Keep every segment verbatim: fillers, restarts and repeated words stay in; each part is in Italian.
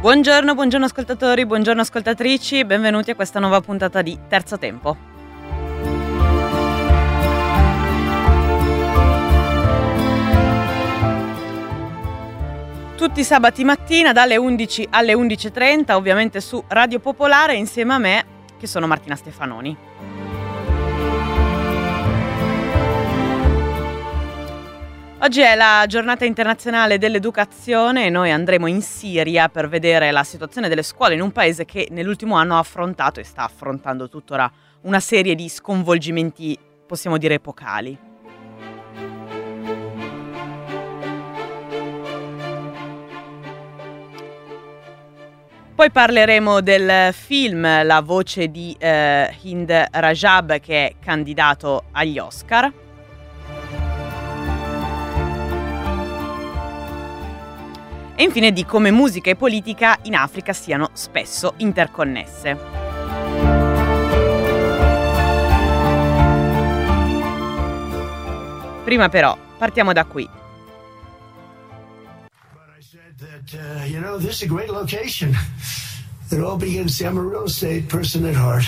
Buongiorno, buongiorno ascoltatori, buongiorno ascoltatrici, benvenuti a questa nuova puntata di Terzo Tempo. Tutti i sabati mattina dalle undici alle undici e trenta, ovviamente su Radio Popolare, insieme a me, che sono Martina Stefanoni. Oggi è la giornata internazionale dell'educazione e noi andremo in Siria per vedere la situazione delle scuole in un paese che nell'ultimo anno ha affrontato e sta affrontando tuttora una serie di sconvolgimenti, possiamo dire, epocali. Poi parleremo del film La voce di eh, Hind Rajab, che è candidato agli Oscar. E infine di come musica e politica in Africa siano spesso interconnesse. Prima però, partiamo da qui. That, uh, you know, this is a great location. It all begins, see, I'm a real estate person at heart,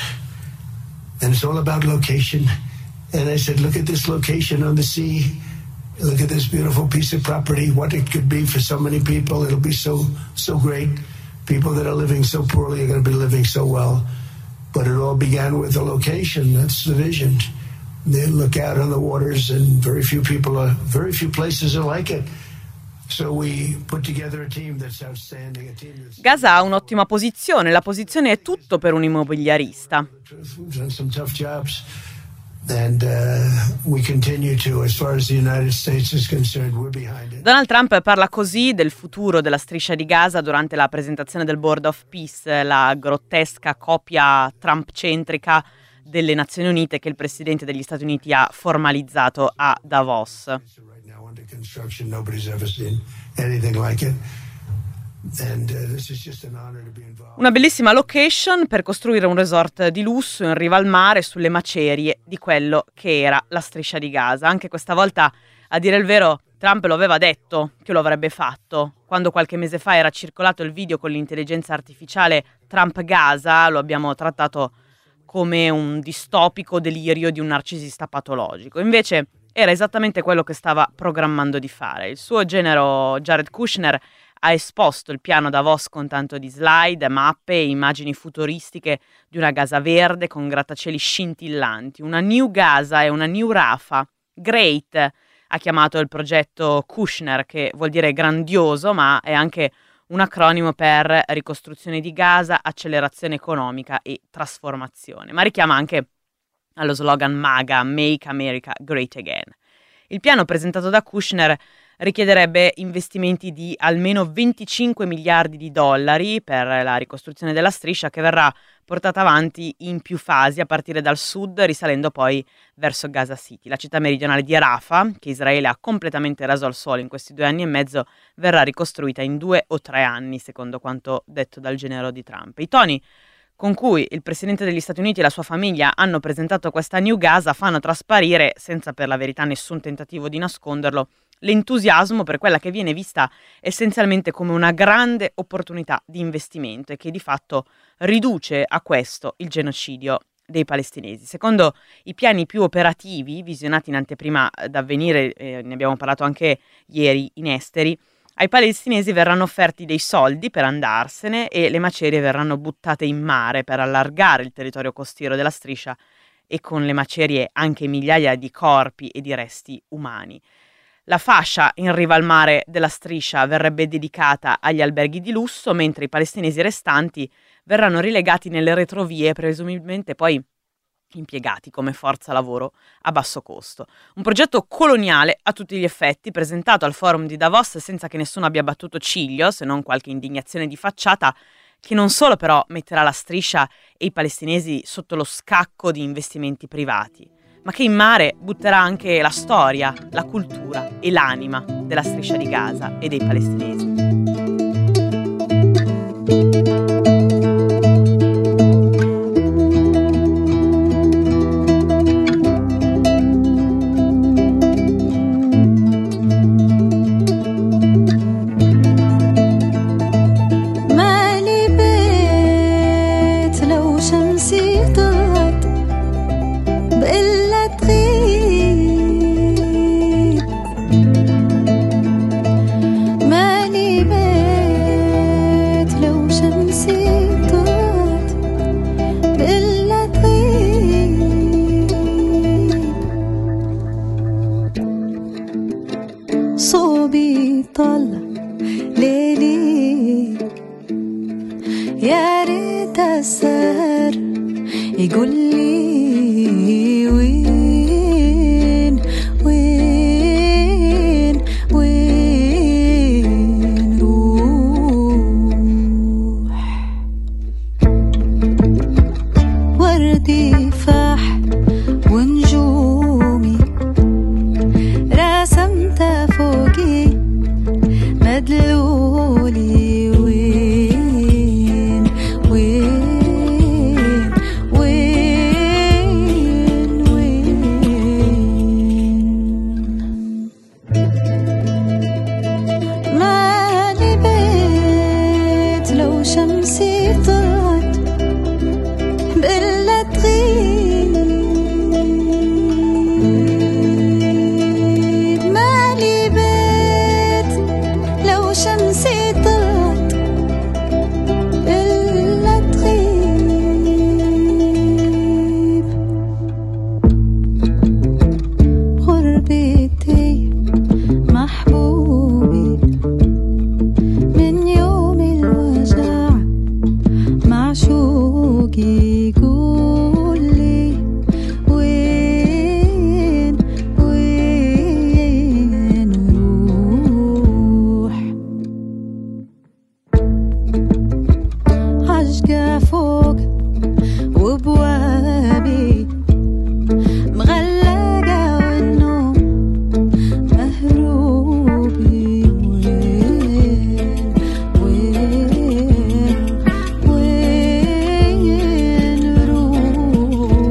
and it's all about location. And I said, look at this location on the sea. Look at this beautiful piece of property, what it could be for so many people. It'll be so, so great. People that are living so poorly are going to be living so well. But it all began with the location. That's the vision. They look out on the waters, and very few people are, very few places are like it. So we put together a team that's outstanding, a team that's... Gaza ha un'ottima posizione, la posizione è tutto per un immobiliarista. We've done some tough jobs. And uh, we continue to, as far as the United States is concerned, we're behind it. Donald Trump parla così del futuro della striscia di Gaza durante la presentazione del Board of Peace, la grottesca copia Trump-centrica delle Nazioni Unite che il presidente degli Stati Uniti ha formalizzato a Davos. Right now under construction, nobody's ever seen anything like it. And, uh, this is just an honor to be involved. Una bellissima location per costruire un resort di lusso in riva al mare sulle macerie di quello che era la striscia di Gaza. Anche questa volta, a dire il vero, Trump lo aveva detto che lo avrebbe fatto. Quando qualche mese fa era circolato il video con l'intelligenza artificiale Trump Gaza, lo abbiamo trattato come un distopico delirio di un narcisista patologico. Invece era esattamente quello che stava programmando di fare. Il suo genero Jared Kushner ha esposto il piano Davos con tanto di slide, mappe e immagini futuristiche di una Gaza verde con grattacieli scintillanti, una New Gaza e una New Rafah. Great ha chiamato il progetto Kushner, che vuol dire grandioso, ma è anche un acronimo per ricostruzione di Gaza, accelerazione economica e trasformazione, ma richiama anche allo slogan MAGA, Make America Great Again. Il piano presentato da Kushner richiederebbe investimenti di almeno venticinque miliardi di dollari per la ricostruzione della striscia, che verrà portata avanti in più fasi a partire dal sud, risalendo poi verso Gaza City. La città meridionale di Rafah, che Israele ha completamente raso al suolo in questi due anni e mezzo, verrà ricostruita in due o tre anni, secondo quanto detto dal genero di Trump. I toni con cui il presidente degli Stati Uniti e la sua famiglia hanno presentato questa New Gaza fanno trasparire, senza per la verità nessun tentativo di nasconderlo, l'entusiasmo per quella che viene vista essenzialmente come una grande opportunità di investimento e che di fatto riduce a questo il genocidio dei palestinesi. Secondo i piani più operativi, visionati in anteprima d'avvenire, eh, ne abbiamo parlato anche ieri in esteri, ai palestinesi verranno offerti dei soldi per andarsene e le macerie verranno buttate in mare per allargare il territorio costiero della striscia, e con le macerie anche migliaia di corpi e di resti umani. La fascia in riva al mare della striscia verrebbe dedicata agli alberghi di lusso, mentre i palestinesi restanti verranno rilegati nelle retrovie, presumibilmente poi impiegati come forza lavoro a basso costo. Un progetto coloniale a tutti gli effetti, presentato al forum di Davos senza che nessuno abbia battuto ciglio, se non qualche indignazione di facciata, che non solo però metterà la striscia e i palestinesi sotto lo scacco di investimenti privati, ma che in mare butterà anche la storia, la cultura e l'anima della striscia di Gaza e dei palestinesi. मैं صوبي طلع ليلي يا ريت السهر يقول لي وين وين وين روح وردي فاح ونجومي رسمت فوقي مدلولي وين وين وين وين مالي بيت لو شمسي طلعت بإلا تغيب مالي بيت لو شمسي طلعت بإلا تغيب غربتي محبوبي من يوم الوجع معشوقي يقول لي وين وين روح عشقة فوق وبوابي مغلقة والنوم مهروبي وين وين وين روح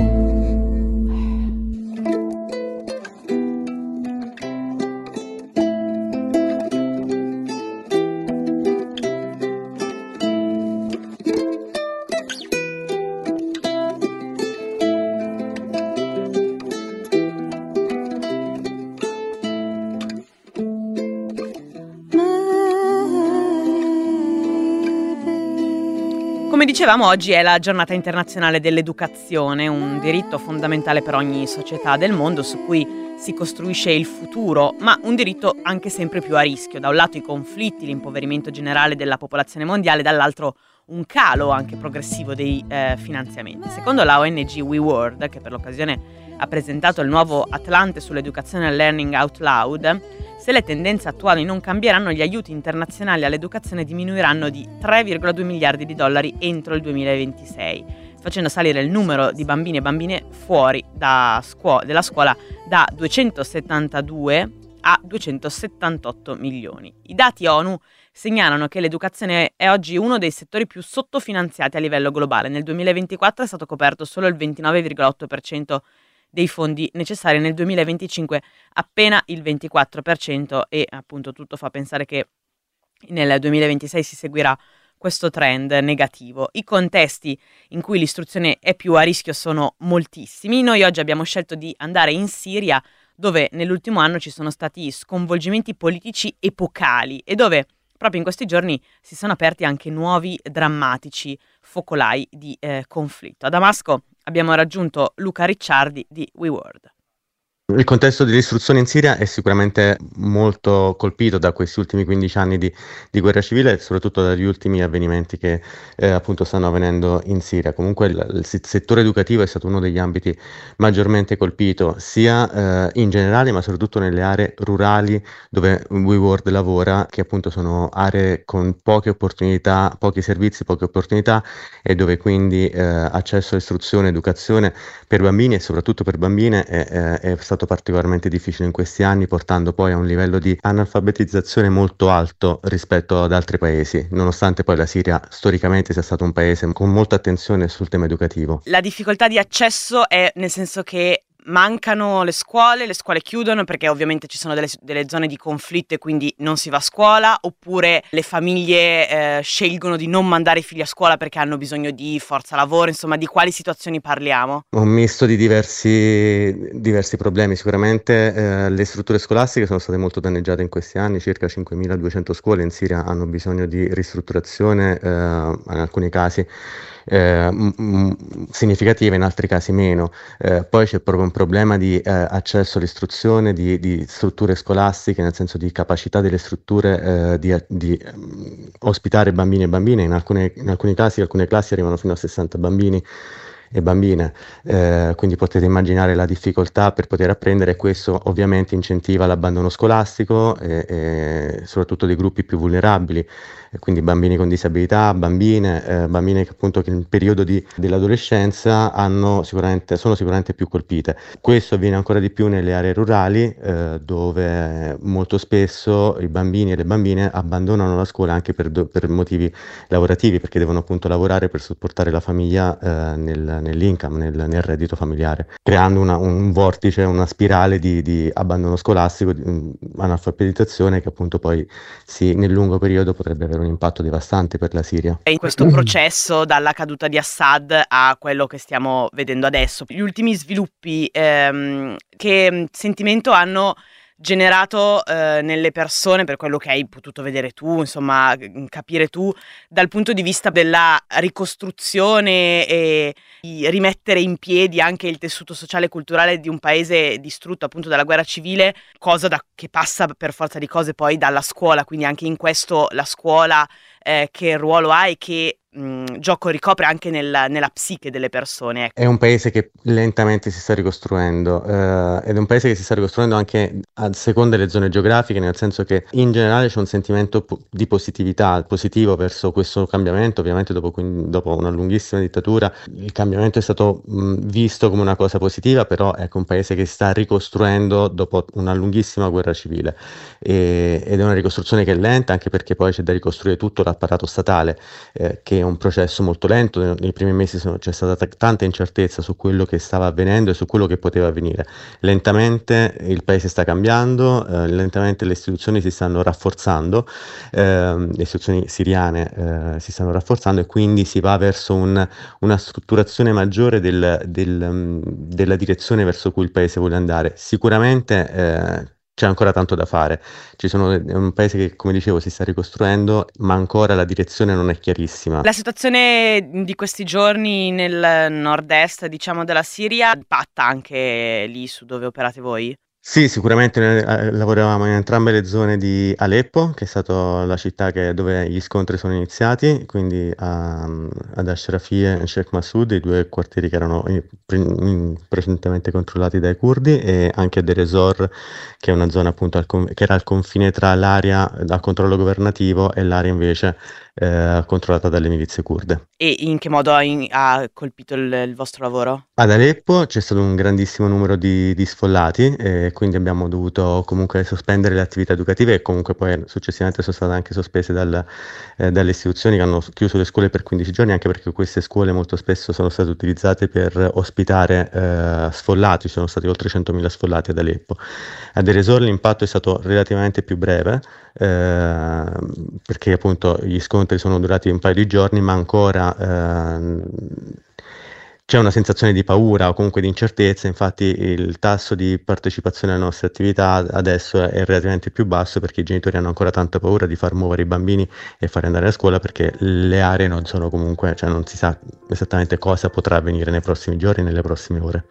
Come dicevamo, oggi è la giornata internazionale dell'educazione, un diritto fondamentale per ogni società del mondo su cui si costruisce il futuro, ma un diritto anche sempre più a rischio. Da un lato i conflitti, l'impoverimento generale della popolazione mondiale, dall'altro un calo anche progressivo dei eh, finanziamenti. Secondo la O N G We World, che per l'occasione ha presentato il nuovo Atlante sull'educazione e learning out loud, se le tendenze attuali non cambieranno, gli aiuti internazionali all'educazione diminuiranno di tre virgola due miliardi di dollari entro il duemilaventisei, facendo salire il numero di bambini e bambine fuori da scuo- della scuola da duecentosettantadue a duecentosettantotto milioni. I dati ONU segnalano che l'educazione è oggi uno dei settori più sottofinanziati a livello globale. Nel duemilaventiquattro è stato coperto solo il ventinove virgola otto per cento dei fondi necessari, nel duemilaventicinque appena il ventiquattro per cento, e appunto tutto fa pensare che nel duemilaventisei si seguirà questo trend negativo. I contesti in cui l'istruzione è più a rischio sono moltissimi. Noi oggi abbiamo scelto di andare in Siria, dove nell'ultimo anno ci sono stati sconvolgimenti politici epocali e dove proprio in questi giorni si sono aperti anche nuovi drammatici focolai di eh, conflitto. A Damasco abbiamo raggiunto Luca Ricciardi di We World. Il contesto dell'istruzione in Siria è sicuramente molto colpito da questi ultimi quindici anni di, di guerra civile e soprattutto dagli ultimi avvenimenti che eh, appunto stanno avvenendo in Siria. Comunque il, il settore educativo è stato uno degli ambiti maggiormente colpito, sia eh, in generale ma soprattutto nelle aree rurali dove We World lavora, che appunto sono aree con poche opportunità, pochi servizi, poche opportunità, e dove quindi eh, accesso all'istruzione, educazione per bambini e soprattutto per bambine è, è, è stato particolarmente difficile in questi anni, portando poi a un livello di analfabetizzazione molto alto rispetto ad altri paesi, nonostante poi la Siria storicamente sia stato un paese con molta attenzione sul tema educativo. La difficoltà di accesso è nel senso che mancano le scuole, le scuole chiudono perché ovviamente ci sono delle, delle zone di conflitto e quindi non si va a scuola, oppure le famiglie eh, scelgono di non mandare i figli a scuola perché hanno bisogno di forza lavoro. Insomma, di quali situazioni parliamo? Un misto di diversi, diversi problemi. Sicuramente eh, le strutture scolastiche sono state molto danneggiate in questi anni, circa cinquemiladuecento scuole in Siria hanno bisogno di ristrutturazione eh, in alcuni casi. eh, m- m- significative, in altri casi meno. Eh, poi c'è proprio un problema di eh, accesso all'istruzione, di, di strutture scolastiche, nel senso di capacità delle strutture eh, di, di ehm, ospitare bambini e bambine. In alcune- in alcuni casi alcune classi arrivano fino a sessanta bambini e bambine, eh, quindi potete immaginare la difficoltà per poter apprendere, e questo ovviamente incentiva l'abbandono scolastico e, e soprattutto dei gruppi più vulnerabili, e quindi bambini con disabilità, bambine, eh, bambine che appunto che nel periodo di- dell'adolescenza hanno sicuramente, sono sicuramente più colpite. Questo avviene ancora di più nelle aree rurali, eh, dove molto spesso i bambini e le bambine abbandonano la scuola anche per, do- per motivi lavorativi, perché devono appunto lavorare per supportare la famiglia eh, nel- nell'income, nel, nel reddito familiare, creando una- un vortice, una spirale di, di abbandono scolastico, di mm, analfabetizzazione, che appunto poi si, nel lungo periodo potrebbe avere un impatto devastante per la Siria. In questo processo dalla caduta di Assad a quello che stiamo vedendo adesso, gli ultimi sviluppi, ehm, che sentimento hanno generato eh, nelle persone, per quello che hai potuto vedere tu, insomma, g- capire tu, dal punto di vista della ricostruzione e di rimettere in piedi anche il tessuto sociale e culturale di un paese distrutto appunto dalla guerra civile, cosa da- che passa per forza di cose poi dalla scuola, quindi anche in questo la scuola eh, che ruolo ha e che mh, gioco ricopre anche nella, nella psiche delle persone. Ecco. È un paese che lentamente si sta ricostruendo, eh, ed è un paese che si sta ricostruendo anche a seconda delle zone geografiche, nel senso che in generale c'è un sentimento po- di positività, positivo verso questo cambiamento. Ovviamente dopo, quin- dopo una lunghissima dittatura il cambiamento è stato mh, visto come una cosa positiva, però ecco, un paese che si sta ricostruendo dopo una lunghissima guerra civile. E- ed è una ricostruzione che è lenta, anche perché poi c'è da ricostruire tutto l'apparato statale, eh, che è un processo molto lento. Nei nei primi mesi sono- c'è stata t- tanta incertezza su quello che stava avvenendo e su quello che poteva avvenire. Lentamente il paese sta cambiando, eh, lentamente le istituzioni si stanno rafforzando, ehm, le istituzioni siriane eh, si stanno rafforzando, e quindi si va verso un- una strutturazione maggiore del- del, mm, della direzione verso cui il paese vuole andare. Sicuramente eh, c'è ancora tanto da fare. Ci sono, è un paese che, come dicevo, si sta ricostruendo, ma ancora la direzione non è chiarissima. La situazione di questi giorni nel nord-est, diciamo, della Siria impatta anche lì su dove operate voi? Sì, sicuramente noi eh, lavoravamo in entrambe le zone di Aleppo, che è stata la città che- dove gli scontri sono iniziati, quindi a- ad Ashrafie e Sheikh Massoud, i due quartieri che erano in- in- precedentemente controllati dai curdi, e anche a Deir ez-Zor, che è una zona appunto al con- che era al confine tra l'area a controllo governativo e l'area invece eh, controllata dalle milizie kurde. E in che modo ha, in- ha colpito il, il vostro lavoro? Ad Aleppo c'è stato un grandissimo numero di, di sfollati, e quindi abbiamo dovuto comunque sospendere le attività educative, e comunque poi successivamente sono state anche sospese dal- eh, dalle istituzioni, che hanno chiuso le scuole per quindici giorni, anche perché queste scuole molto spesso sono state utilizzate per ospitare eh, sfollati. Ci sono stati oltre centomila sfollati ad Aleppo. A Deir ez-Zor l'impatto è stato relativamente più breve, eh, perché appunto gli scontri sono durati un paio di giorni, ma ancora ehm, c'è una sensazione di paura o comunque di incertezza. Infatti il tasso di partecipazione alle nostre attività adesso è relativamente più basso, perché i genitori hanno ancora tanta paura di far muovere i bambini e fare andare a scuola, perché le aree non sono comunque, cioè non si sa esattamente cosa potrà avvenire nei prossimi giorni, nelle prossime ore.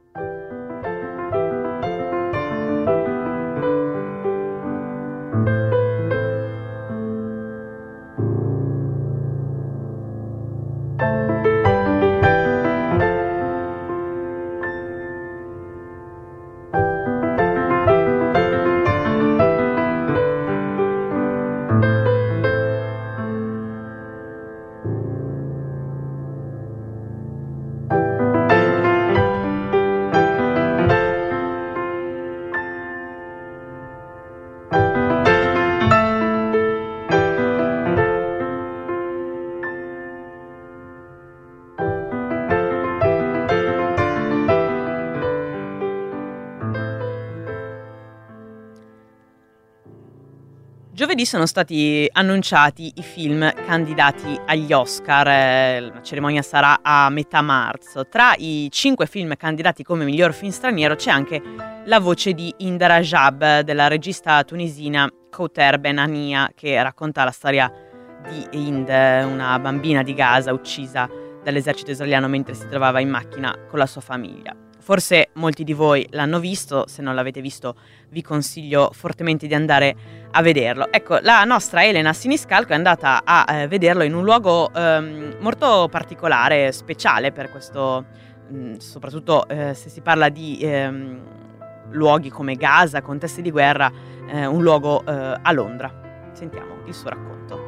Giovedì sono stati annunciati i film candidati agli Oscar, eh, la cerimonia sarà a metà marzo. Tra i cinque film candidati come miglior film straniero c'è anche La voce di Hind Rajab della regista tunisina Kouter Benania, che racconta la storia di Hind, una bambina di Gaza uccisa dall'esercito israeliano mentre si trovava in macchina con la sua famiglia. Forse molti di voi l'hanno visto, se non l'avete visto vi consiglio fortemente di andare a vederlo. Ecco, la nostra Elena Siniscalco è andata a eh, vederlo in un luogo ehm, molto particolare, speciale per questo, mh, soprattutto eh, se si parla di ehm, luoghi come Gaza, contesti di guerra, eh, un luogo eh, a Londra. Sentiamo il suo racconto.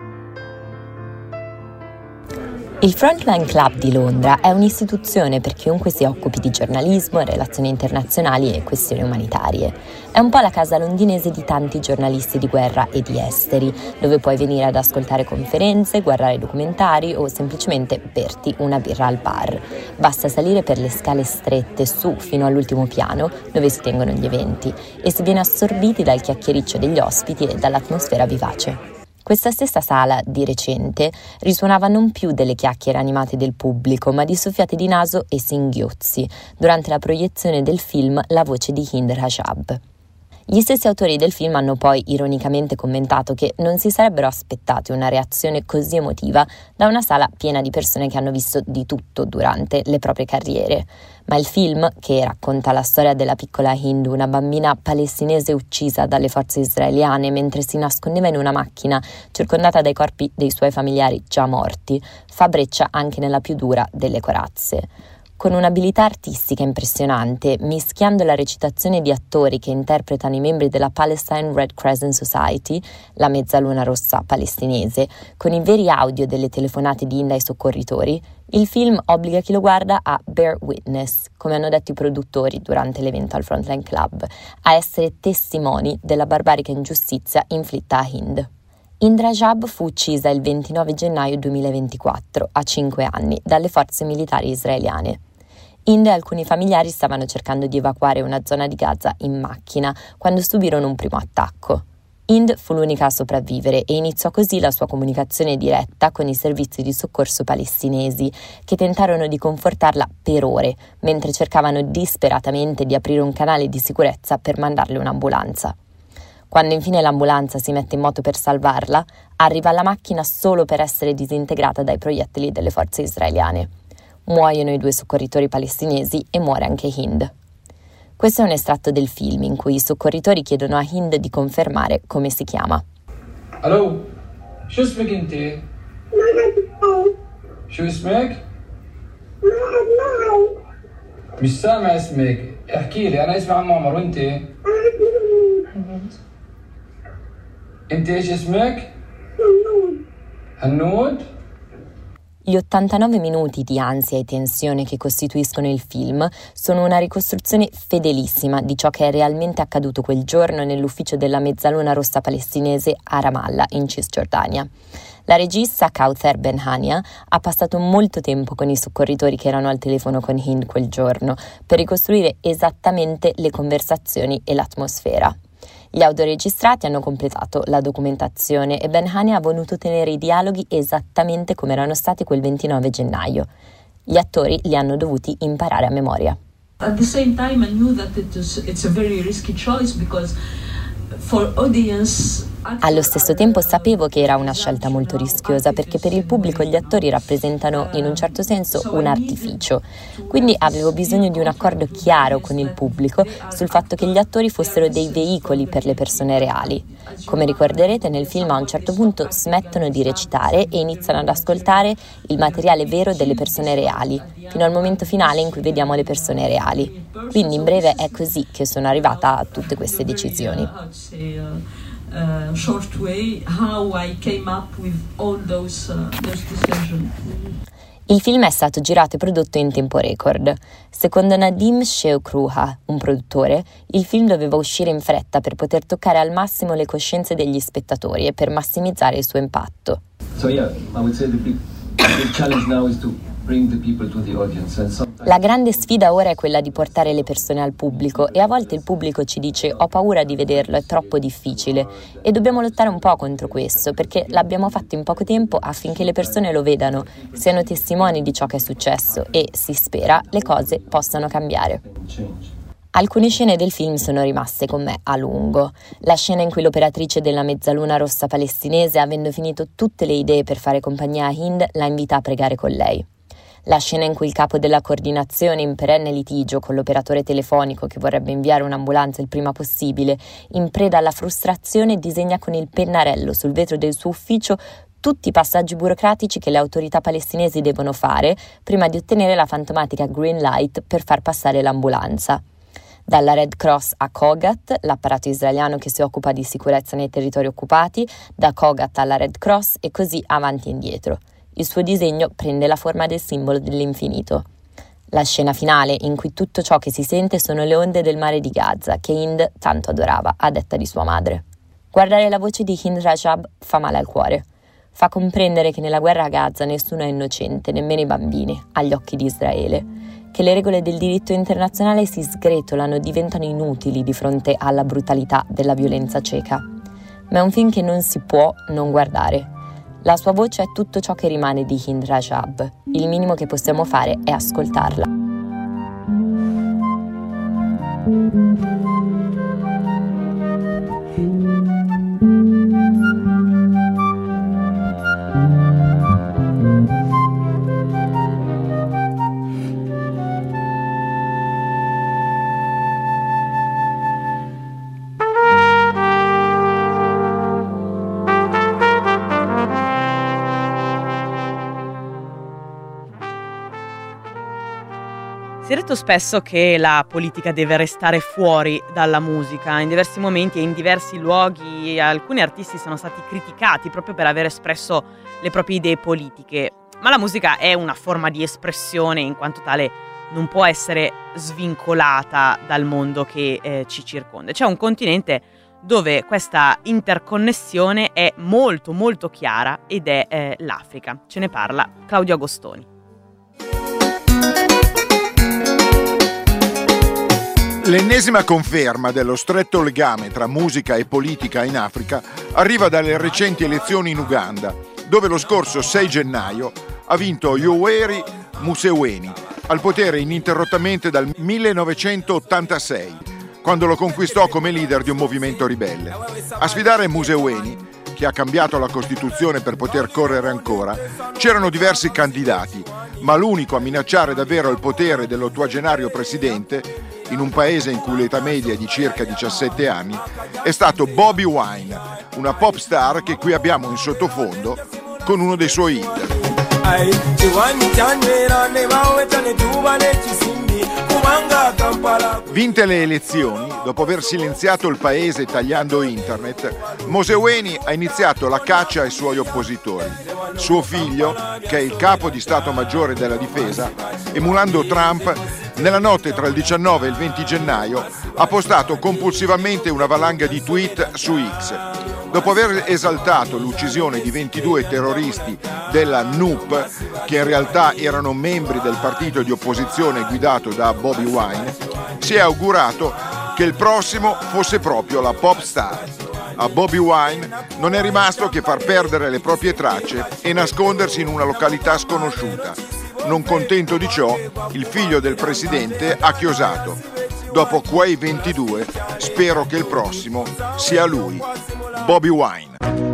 Il Frontline Club di Londra è un'istituzione per chiunque si occupi di giornalismo, relazioni internazionali e questioni umanitarie. È un po' la casa londinese di tanti giornalisti di guerra e di esteri, dove puoi venire ad ascoltare conferenze, guardare documentari o semplicemente berti una birra al bar. Basta salire per le scale strette su fino all'ultimo piano, dove si tengono gli eventi, e si viene assorbiti dal chiacchiericcio degli ospiti e dall'atmosfera vivace. Questa stessa sala, di recente, risuonava non più delle chiacchiere animate del pubblico, ma di soffiate di naso e singhiozzi, durante la proiezione del film La voce di Hind Rajab. Gli stessi autori del film hanno poi ironicamente commentato che non si sarebbero aspettati una reazione così emotiva da una sala piena di persone che hanno visto di tutto durante le proprie carriere. Ma il film, che racconta la storia della piccola Hind, una bambina palestinese uccisa dalle forze israeliane mentre si nascondeva in una macchina circondata dai corpi dei suoi familiari già morti, fa breccia anche nella più dura delle corazze. Con un'abilità artistica impressionante, mischiando la recitazione di attori che interpretano i membri della Palestine Red Crescent Society, la mezzaluna rossa palestinese, con i veri audio delle telefonate di Hind ai soccorritori, il film obbliga chi lo guarda a bear witness, come hanno detto i produttori durante l'evento al Frontline Club, a essere testimoni della barbarica ingiustizia inflitta a Hind. Hind Rajab fu uccisa il ventinove gennaio duemilaventiquattro, a cinque anni, dalle forze militari israeliane. Hind e alcuni familiari stavano cercando di evacuare una zona di Gaza in macchina quando subirono un primo attacco. Hind fu l'unica a sopravvivere e iniziò così la sua comunicazione diretta con i servizi di soccorso palestinesi, che tentarono di confortarla per ore, mentre cercavano disperatamente di aprire un canale di sicurezza per mandarle un'ambulanza. Quando infine l'ambulanza si mette in moto per salvarla, arriva alla macchina solo per essere disintegrata dai proiettili delle forze israeliane. Muoiono i due soccorritori palestinesi e muore anche Hind. Questo è un estratto del film in cui i soccorritori chiedono a Hind di confermare come si chiama. Allo, شو اسمك انت؟ شو اسمك؟ مش سامع اسمك، احكي لي. انا اسمي عم عمر وانت؟ انت ايش اسمك؟ هنود. Gli ottantanove minuti di ansia e tensione che costituiscono il film sono una ricostruzione fedelissima di ciò che è realmente accaduto quel giorno nell'ufficio della mezzaluna rossa palestinese a Ramallah, in Cisgiordania. La regista Kauther Ben-Hania ha passato molto tempo con i soccorritori che erano al telefono con Hind quel giorno per ricostruire esattamente le conversazioni e l'atmosfera. Gli audioregistrati hanno completato la documentazione e Ben-Hania ha voluto tenere i dialoghi esattamente come erano stati quel ventinove gennaio. Gli attori li hanno dovuti imparare a memoria. At the same time I knew that it was, it's a very risky choice because for audience. Allo stesso tempo sapevo che era una scelta molto rischiosa perché per il pubblico gli attori rappresentano in un certo senso un artificio, quindi avevo bisogno di un accordo chiaro con il pubblico sul fatto che gli attori fossero dei veicoli per le persone reali. Come ricorderete, nel film a un certo punto smettono di recitare e iniziano ad ascoltare il materiale vero delle persone reali, fino al momento finale in cui vediamo le persone reali. Quindi in breve è così che sono arrivata a tutte queste decisioni. Uh, short way how I came up with all those, uh, those decisions. Il film è stato girato e prodotto in tempo record. Secondo Nadim Sheukruha, un produttore, il film doveva uscire in fretta per poter toccare al massimo le coscienze degli spettatori e per massimizzare il suo impatto. So yeah, I would say the big, the big challenge now is to bring the people to the audience and sometimes... La grande sfida ora è quella di portare le persone al pubblico e a volte il pubblico ci dice ho paura di vederlo, è troppo difficile e dobbiamo lottare un po' contro questo perché l'abbiamo fatto in poco tempo affinché le persone lo vedano, siano testimoni di ciò che è successo e, si spera, le cose possano cambiare. Alcune scene del film sono rimaste con me a lungo. La scena in cui l'operatrice della mezzaluna rossa palestinese, avendo finito tutte le idee per fare compagnia a Hind, la invita a pregare con lei. La scena in cui il capo della coordinazione, in perenne litigio con l'operatore telefonico che vorrebbe inviare un'ambulanza il prima possibile, in preda alla frustrazione disegna con il pennarello sul vetro del suo ufficio tutti i passaggi burocratici che le autorità palestinesi devono fare prima di ottenere la fantomatica green light per far passare l'ambulanza. Dalla Red Cross a Kogat, l'apparato israeliano che si occupa di sicurezza nei territori occupati, da Kogat alla Red Cross e così avanti e indietro. Il suo disegno prende la forma del simbolo dell'infinito. La scena finale, in cui tutto ciò che si sente sono le onde del mare di Gaza, che Hind tanto adorava, a detta di sua madre. Guardare la voce di Hind Rajab fa male al cuore. Fa comprendere che nella guerra a Gaza nessuno è innocente, nemmeno i bambini, agli occhi di Israele. Che le regole del diritto internazionale si sgretolano e diventano inutili di fronte alla brutalità della violenza cieca. Ma è un film che non si può non guardare. La sua voce è tutto ciò che rimane di Hind Rajab. Il minimo che possiamo fare è ascoltarla. Si è detto spesso che la politica deve restare fuori dalla musica. In diversi momenti e in diversi luoghi alcuni artisti sono stati criticati proprio per aver espresso le proprie idee politiche. Ma la musica è una forma di espressione, in quanto tale non può essere svincolata dal mondo che eh, ci circonda. C'è un continente dove questa interconnessione è molto molto chiara ed è eh, l'Africa. Ce ne parla Claudio Agostoni. L'ennesima conferma dello stretto legame tra musica e politica in Africa arriva dalle recenti elezioni in Uganda, dove lo scorso sei gennaio ha vinto Yoweri Museveni, al potere ininterrottamente dal millenovecentottantasei, quando lo conquistò come leader di un movimento ribelle. A sfidare Museveni, che ha cambiato la Costituzione per poter correre ancora, c'erano diversi candidati, ma l'unico a minacciare davvero il potere dell'ottuagenario presidente, in un paese in cui l'età media è di circa diciassette anni, è stato Bobi Wine, una pop star che qui abbiamo in sottofondo con uno dei suoi hit. Vinte le elezioni, dopo aver silenziato il paese tagliando internet, Museveni ha iniziato la caccia ai suoi oppositori. Suo figlio, che è il capo di Stato Maggiore della Difesa, emulando Trump, nella notte tra il diciannove e il venti gennaio ha postato compulsivamente una valanga di tweet su X. Dopo aver esaltato l'uccisione di ventidue terroristi della N U P, che in realtà erano membri del partito di opposizione guidato da Bobi Wine, si è augurato che il prossimo fosse proprio la pop star. A Bobi Wine non è rimasto che far perdere le proprie tracce e nascondersi in una località sconosciuta. Non contento di ciò, il figlio del presidente ha chiosato: dopo quei ventidue, spero che il prossimo sia lui, Bobi Wine.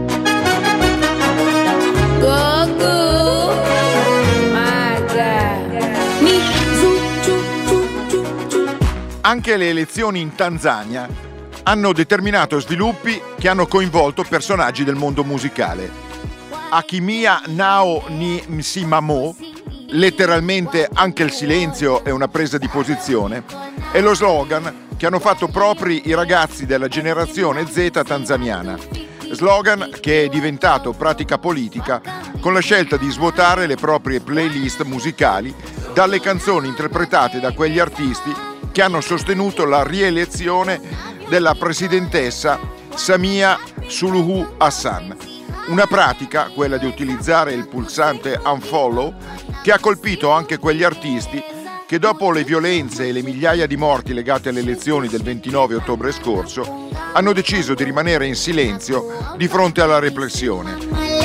Go, go, my God. Mi, zu, zu, zu, zu, zu. Anche le elezioni in Tanzania hanno determinato sviluppi che hanno coinvolto personaggi del mondo musicale. Akimia Nao ni Msimamo, letteralmente anche il silenzio è una presa di posizione, è lo slogan che hanno fatto propri i ragazzi della generazione Z tanzaniana. Slogan che è diventato pratica politica con la scelta di svuotare le proprie playlist musicali dalle canzoni interpretate da quegli artisti che hanno sostenuto la rielezione della presidentessa Samia Suluhu Hassan. Una pratica, quella di utilizzare il pulsante unfollow, che ha colpito anche quegli artisti che dopo le violenze e le migliaia di morti legate alle elezioni del ventinove ottobre scorso hanno deciso di rimanere in silenzio di fronte alla repressione.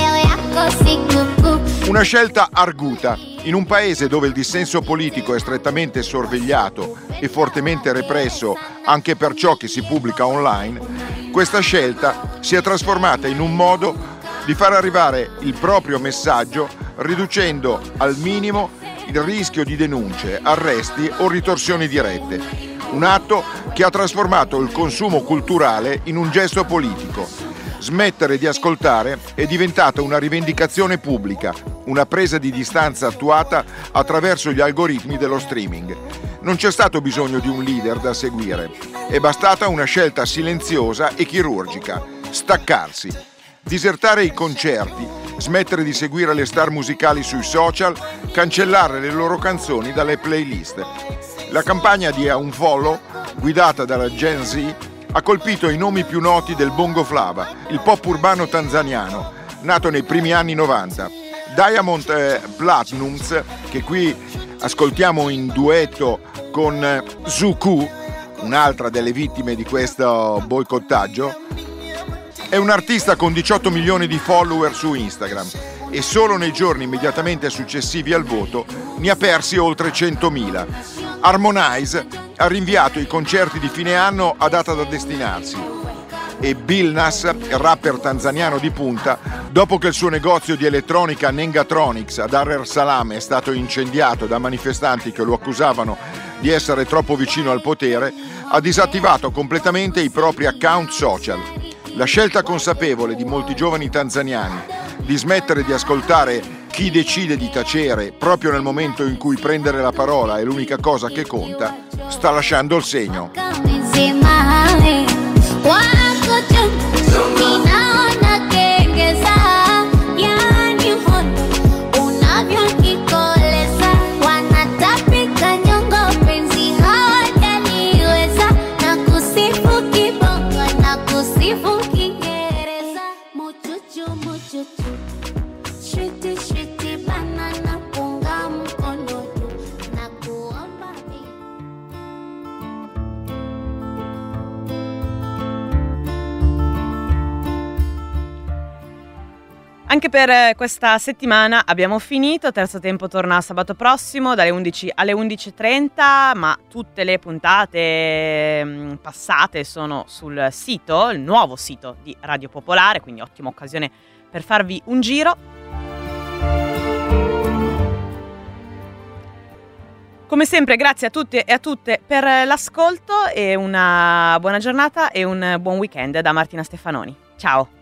Una scelta arguta in un paese dove il dissenso politico è strettamente sorvegliato e fortemente represso anche per ciò che si pubblica online. Questa scelta si è trasformata in un modo di far arrivare il proprio messaggio riducendo al minimo il rischio di denunce, arresti o ritorsioni dirette. Un atto che ha trasformato il consumo culturale in un gesto politico. Smettere di ascoltare è diventata una rivendicazione pubblica, una presa di distanza attuata attraverso gli algoritmi dello streaming. Non c'è stato bisogno di un leader da seguire, è bastata una scelta silenziosa e chirurgica: staccarsi, disertare i concerti, smettere di seguire le star musicali sui social, cancellare le loro canzoni dalle playlist. La campagna di Unfollow, guidata dalla Gen Z, ha colpito i nomi più noti del bongo flava, il pop urbano tanzaniano, nato nei primi anni novanta. Diamond eh, Platnumz, che qui ascoltiamo in duetto con eh, Zuku, un'altra delle vittime di questo boicottaggio, è un artista con diciotto milioni di follower su Instagram e solo nei giorni immediatamente successivi al voto ne ha persi oltre centomila. Harmonize ha rinviato i concerti di fine anno a data da destinarsi e Bill Nass, il rapper tanzaniano di punta, dopo che il suo negozio di elettronica Nengatronics a Dar es Salaam è stato incendiato da manifestanti che lo accusavano di essere troppo vicino al potere, ha disattivato completamente i propri account social. La scelta consapevole di molti giovani tanzaniani di smettere di ascoltare chi decide di tacere proprio nel momento in cui prendere la parola è l'unica cosa che conta, sta lasciando il segno. Anche per questa settimana abbiamo finito, Terzo Tempo torna sabato prossimo dalle undici alle undici e trenta, ma tutte le puntate passate sono sul sito, il nuovo sito di Radio Popolare, quindi ottima occasione per farvi un giro. Come sempre grazie a tutti e a tutte per l'ascolto e una buona giornata e un buon weekend da Martina Stefanoni. Ciao!